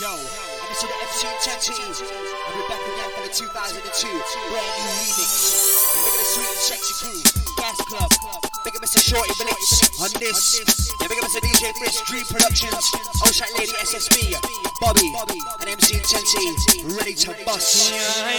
Yo, and this is the MC Intensity, and we're back again for the 2002 brand new remix. Look at the sweet and sexy crew, Gas Club. Big up Mr. Shorty Blitz on this. Yeah, big up Mr. DJ Fritz, Dream Productions, Ocean Lady SSB, Bobby, and MC Intensity, ready to bust.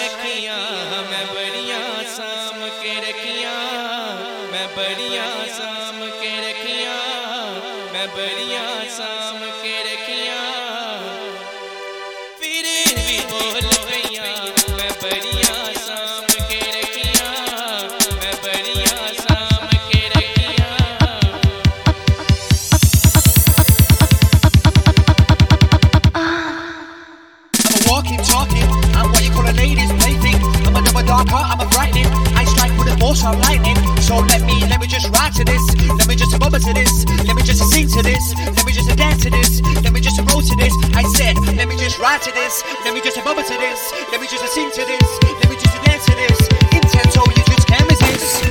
I'm a frightening, I strike with a force of lightning. So let me just ride to this. Let me just bubble to this. Let me just sing to this. Let me just dance to this. Let me just roll to this. I said, let me just ride to this. Let me just bubble to this. Let me just sing to this. Let me just dance to this. Intense, so you just can't resist.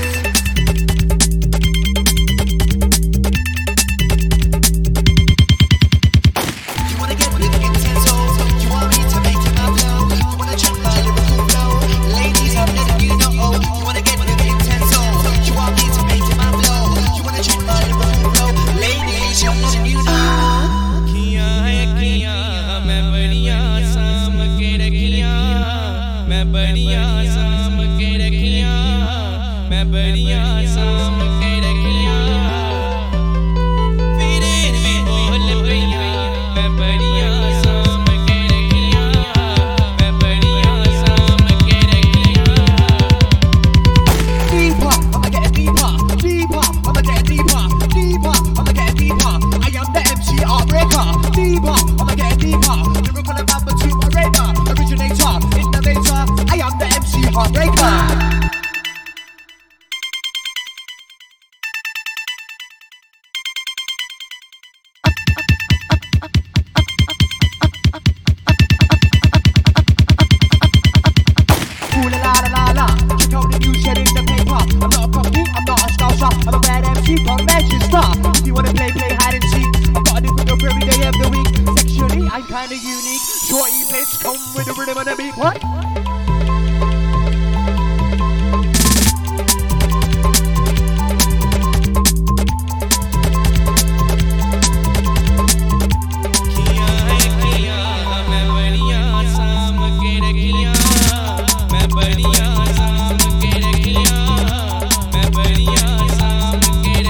You wanna get with it intense, you want me to make it my flow. You wanna check my lyrical flow. Ladies, I'm letting you know. You wanna get with it intense, you want me to make it my flow. You wanna check my lyrical flow. Ladies, I'm letting you know.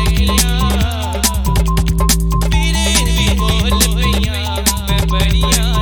बढ़िया